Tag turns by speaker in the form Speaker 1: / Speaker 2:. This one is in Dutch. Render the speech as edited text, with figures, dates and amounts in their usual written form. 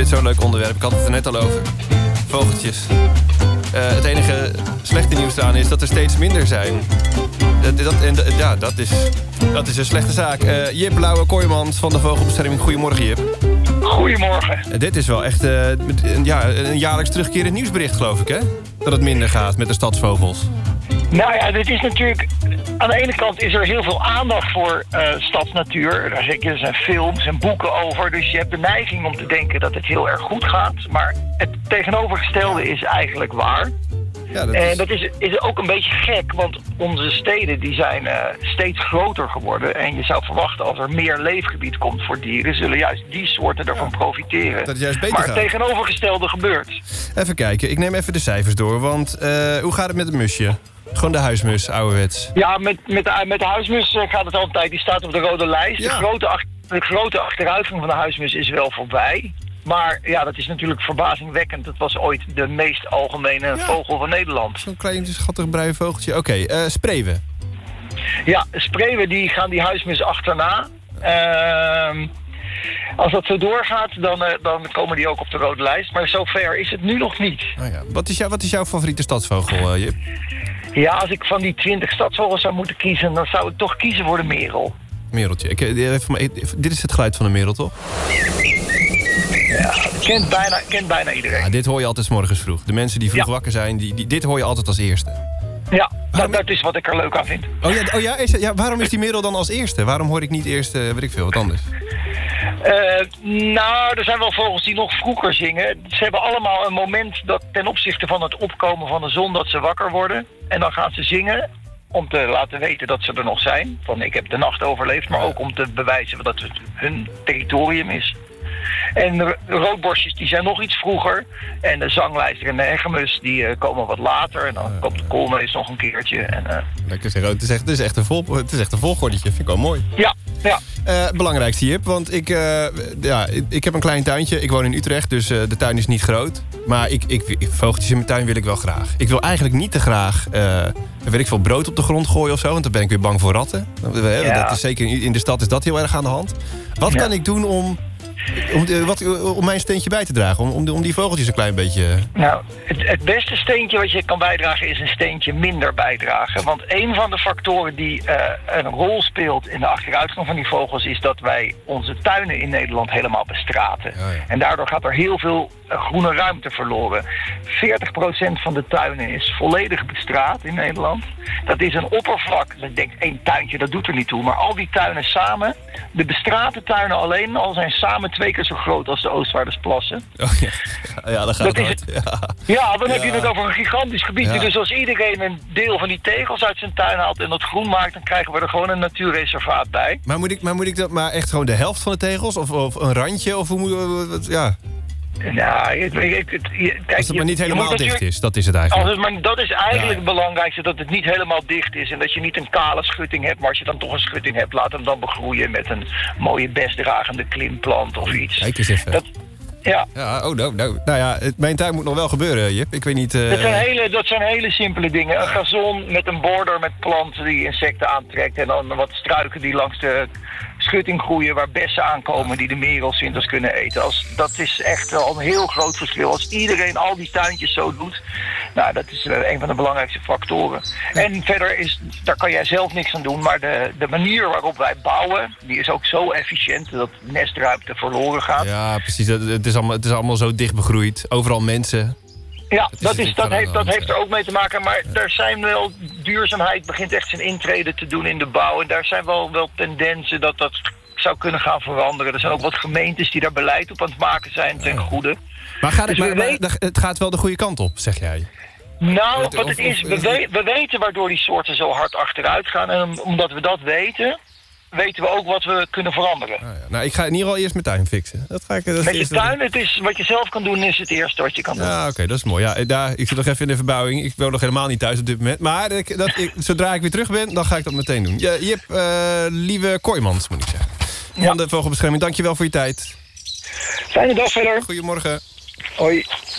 Speaker 1: dit zo'n leuk onderwerp. Ik had het er net al over. Vogeltjes. Het enige slechte nieuws eraan is dat er steeds minder zijn. Dat is een slechte zaak. Jip Lauwe-Kooijmans van de Vogelbescherming. Goedemorgen, Jip.
Speaker 2: Goedemorgen.
Speaker 1: Dit is wel echt een jaarlijks terugkerend nieuwsbericht, geloof ik, hè? Dat het minder gaat met de stadsvogels.
Speaker 2: Nou ja, dit is natuurlijk... Aan de ene kant is er heel veel aandacht voor stadsnatuur. Er zijn films en boeken over. Dus je hebt de neiging om te denken dat het heel erg goed gaat. Maar het tegenovergestelde is eigenlijk waar.
Speaker 1: Ja,
Speaker 2: dat is ook een beetje gek, want onze steden die zijn steeds groter geworden. En je zou verwachten als er meer leefgebied komt voor dieren, zullen juist die soorten ervan profiteren.
Speaker 1: Dat het juist beter
Speaker 2: maar
Speaker 1: gaat.
Speaker 2: het tegenovergestelde gebeurt.
Speaker 1: Even kijken, ik neem even de cijfers door, want hoe gaat het met het musje? Gewoon de huismus, ouderwets.
Speaker 2: Ja, met de huismus gaat het al een tijd. Die staat op de rode lijst.
Speaker 1: Ja.
Speaker 2: De grote achteruitgang van de huismus is wel voorbij. Maar ja, dat is natuurlijk verbazingwekkend. Het was ooit de meest algemene vogel van Nederland.
Speaker 1: Zo'n klein, schattig bruin vogeltje. Oké, spreeuwen.
Speaker 2: Ja, spreeuwen die gaan die huismus achterna. Als dat zo doorgaat, dan komen die ook op de rode lijst. Maar zover is het nu nog niet.
Speaker 1: Oh ja. Wat is jouw favoriete stadsvogel, Jip?
Speaker 2: Ja, als ik van die 20 stadsvogels zou moeten kiezen, dan zou ik toch kiezen voor de merel.
Speaker 1: Mereltje. Dit is het geluid van een merel, toch?
Speaker 2: Ja, kent bijna iedereen.
Speaker 1: Ja, dit hoor je altijd 's morgens vroeg. De mensen die vroeg wakker zijn, dit hoor je altijd als eerste.
Speaker 2: Ja, dat is wat ik er leuk aan vind.
Speaker 1: Waarom is die merel dan als eerste? Waarom hoor ik niet eerst, weet ik veel, wat anders?
Speaker 2: Nou, er zijn wel vogels die nog vroeger zingen. Ze hebben allemaal een moment dat ten opzichte van het opkomen van de zon dat ze wakker worden. En dan gaan ze zingen om te laten weten dat ze er nog zijn. Van ik heb de nacht overleefd, maar ook om te bewijzen dat het hun territorium is. En de roodborstjes die zijn nog iets vroeger. En de zanglijster en de hegemus die komen wat later. En dan komt de koolmees nog een keertje.
Speaker 1: Lekker zeggen, het is echt een volgordetje. Vind ik wel mooi.
Speaker 2: Ja.
Speaker 1: Belangrijkste, Jip, want ik heb een klein tuintje. Ik woon in Utrecht, dus de tuin is niet groot. Maar vogeltjes in mijn tuin wil ik wel graag. Ik wil eigenlijk niet te graag weet ik veel, brood op de grond gooien of zo. Want dan ben ik weer bang voor ratten. Dat is, zeker in de stad is dat heel erg aan de hand. Wat kan ik doen om mijn steentje bij te dragen? Om die vogeltjes een klein beetje...
Speaker 2: Nou, het beste steentje wat je kan bijdragen is een steentje minder bijdragen. Want een van de factoren die een rol speelt in de achteruitgang van die vogels is dat wij onze tuinen in Nederland helemaal bestraten.
Speaker 1: Ja.
Speaker 2: En daardoor gaat er heel veel groene ruimte verloren. 40% van de tuinen is volledig bestraat in Nederland. Dat is een oppervlak. Ik denk, één tuintje, dat doet er niet toe. Maar al die tuinen samen, de bestrate tuinen alleen al zijn samen 2 keer zo groot als de Oostvaardersplassen.
Speaker 1: Oh, ja, dan gaat het hard.
Speaker 2: Ja, dan heb je het over een gigantisch gebied.
Speaker 1: Ja.
Speaker 2: Dus als iedereen een deel van die tegels uit zijn tuin haalt en dat groen maakt, dan krijgen we er gewoon een natuurreservaat bij.
Speaker 1: Maar moet ik dat maar echt gewoon de helft van de tegels? Of een randje? Of hoe moet ja.
Speaker 2: Nou, kijk,
Speaker 1: als het maar niet helemaal dicht is, dat is het eigenlijk.
Speaker 2: Maar dat is eigenlijk het belangrijkste, dat het niet helemaal dicht is. En dat je niet een kale schutting hebt, maar als je dan toch een schutting hebt, laat hem dan begroeien met een mooie bestdragende klimplant of iets.
Speaker 1: Kijk eens even.
Speaker 2: Ja.
Speaker 1: Nou ja, mijn tuin moet nog wel gebeuren, Jip. Ik weet niet...
Speaker 2: Dat zijn hele simpele dingen. Een gazon met een border met planten die insecten aantrekt. En dan wat struiken die langs de schutting groeien waar bessen aankomen die de merelsvinters kunnen eten. Dat is echt al een heel groot verschil. Als iedereen al die tuintjes zo doet, nou, dat is een van de belangrijkste factoren. En verder daar kan jij zelf niks aan doen, maar de manier waarop wij bouwen, die is ook zo efficiënt dat nestruimte verloren gaat.
Speaker 1: Ja, precies. Het is allemaal zo dicht begroeid. Overal mensen.
Speaker 2: Ja, dat heeft er ook mee te maken. Maar er zijn wel... Duurzaamheid begint echt zijn intrede te doen in de bouw. En daar zijn wel tendensen dat zou kunnen gaan veranderen. Er zijn ook wat gemeentes die daar beleid op aan het maken zijn ten goede.
Speaker 1: Maar het gaat wel de goede kant op, zeg jij?
Speaker 2: Nou, wat het is... We weten waardoor die soorten zo hard achteruit gaan. En omdat we dat weten we ook wat we kunnen veranderen.
Speaker 1: Nou, ik ga in ieder geval eerst mijn tuin fixen.
Speaker 2: Met je tuin, wat je zelf kan doen, is het eerste wat je kan doen.
Speaker 1: Ja, oké, dat is mooi. Ja, ik zit nog even in de verbouwing. Ik woon nog helemaal niet thuis op dit moment. Maar zodra ik weer terug ben, dan ga ik dat meteen doen. Jip, lieve Kooijmans, moet ik zeggen. Van de Vogelbescherming, dankjewel voor je tijd.
Speaker 2: Fijne dag verder.
Speaker 1: Goedemorgen.
Speaker 2: Hoi.